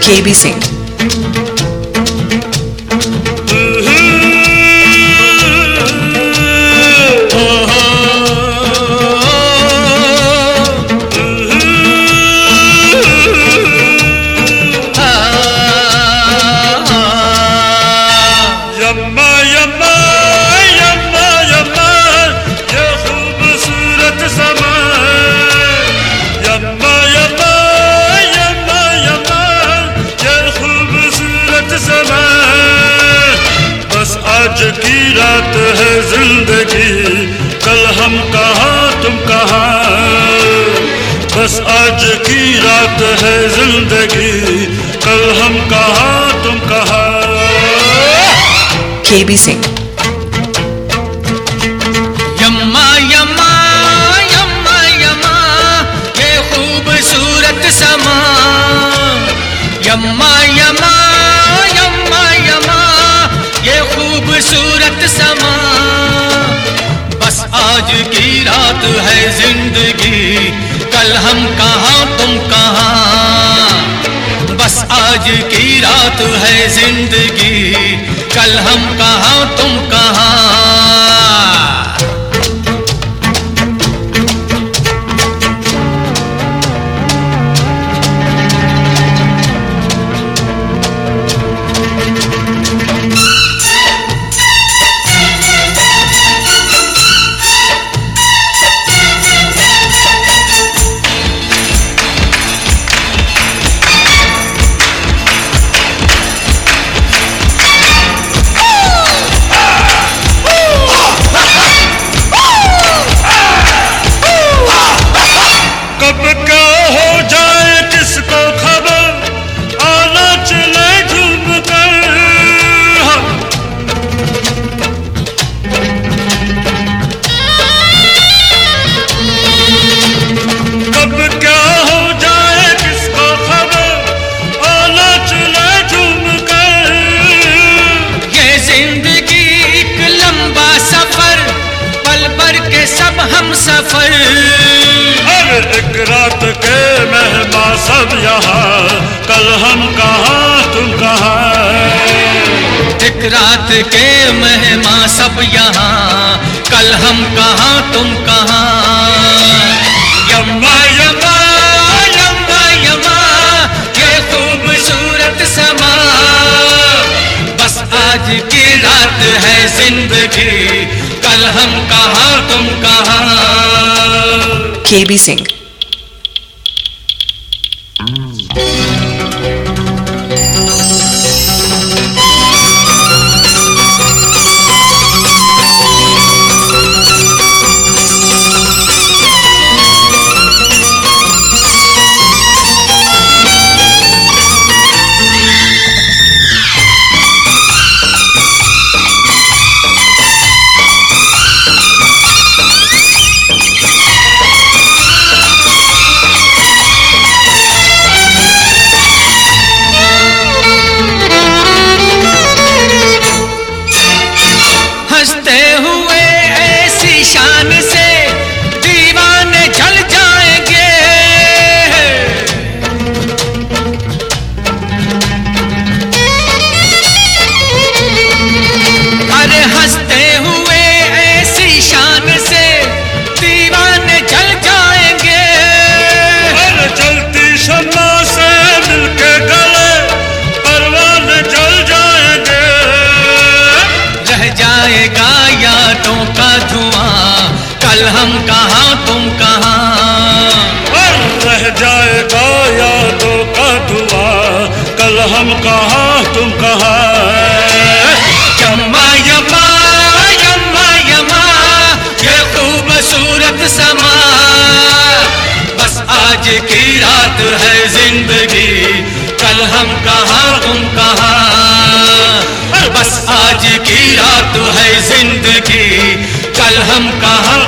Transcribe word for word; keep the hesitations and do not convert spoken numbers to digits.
के बी सिंह। आज की रात है जिंदगी, कल हम कहाँ तुम कहाँ। बस आज की रात है जिंदगी, कल हम कहाँ तुम कहाँ। के बी सिंह। यम्मा यम्मा यम्मा यम्मा ये खूबसूरत समा। यम्मा यम्मा यम्मा यम्मा ये खूबसूरत समा। बस आज की रात है जिंदगी, कल हम कहाँ तुम कहाँ। बस आज की रात है जिंदगी, कल हम कहाँ तुम कहाँ। सब हम सफर। अरे एक रात के मेहमान सब यहाँ, कल हम कहाँ तुम कहाँ। एक रात के मेहमान सब यहाँ, कल हम कहाँ तुम कहाँ। यम्मा यम्मा यम्मा यम्मा ये खूबसूरत समा। बस आज की रात है जिंदगी, कल हम कहाँ तुम कहाँ। के बी सिंह। हंसते हुए ऐसी शान से दीवाने जल जाएंगे। अरे हंसते हुए ऐसी शान से दीवाने जल जाएंगे। अरे चलती शम्मा से मिलके गले परवाने जल जाएंगे। रह जाएगा यादों का धुआं, कल हम कहाँ तुम कहाँ। रह जाएगा यादों का धुआं, कल हम कहाँ तुम कहाँ। यम्मा यम्मा यम्मा यम्मा ये खूबसूरत समा। बस आज की रात है जिंदगी, कल हम कहाँ तुम कहाँ। बस आज की रात है जिंदगी, कल हम कहाँ